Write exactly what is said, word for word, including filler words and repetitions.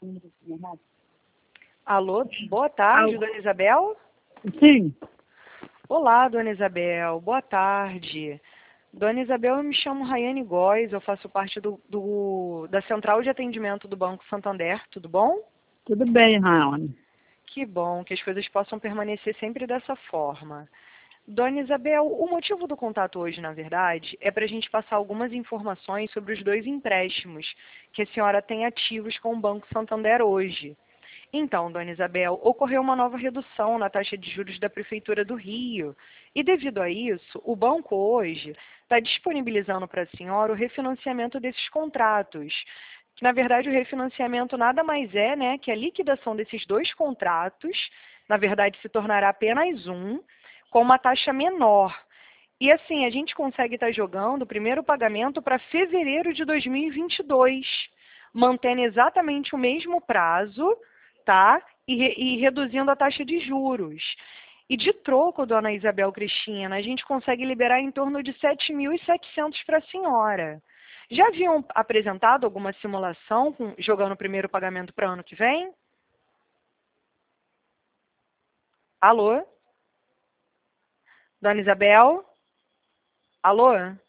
Alô, boa tarde, Alô. dona Isabel? Sim, Olá, dona Isabel, boa tarde. Dona Isabel, eu me chamo Rayane Góes, eu faço parte do, do- da Central de Atendimento do Banco Santander, tudo bom? tudo bem, Raoni. Que bom, que as coisas possam permanecer sempre dessa forma. Dona Isabel, o motivo do contato hoje, na verdade, é para a gente passar algumas informações sobre os dois empréstimos que a senhora tem ativos com o Banco Santander hoje. Então, dona Isabel, ocorreu uma nova redução na taxa de juros da Prefeitura do Rio. E devido a isso, o banco hoje está disponibilizando para a senhora o refinanciamento desses contratos. Que, na verdade, o refinanciamento nada mais é, né, que a liquidação desses dois contratos, na verdade, se tornará apenas um, com uma taxa menor. E assim, a gente consegue estar jogando o primeiro pagamento para fevereiro de dois mil e vinte e dois, mantendo exatamente o mesmo prazo, tá? E, re- e reduzindo a taxa de juros. E de troco, dona Isabel Cristina, a gente consegue liberar em torno de sete mil e setecentos para a senhora. Já haviam apresentado alguma simulação com- jogando o primeiro pagamento para ano que vem? Alô? Dona Isabel? Alô?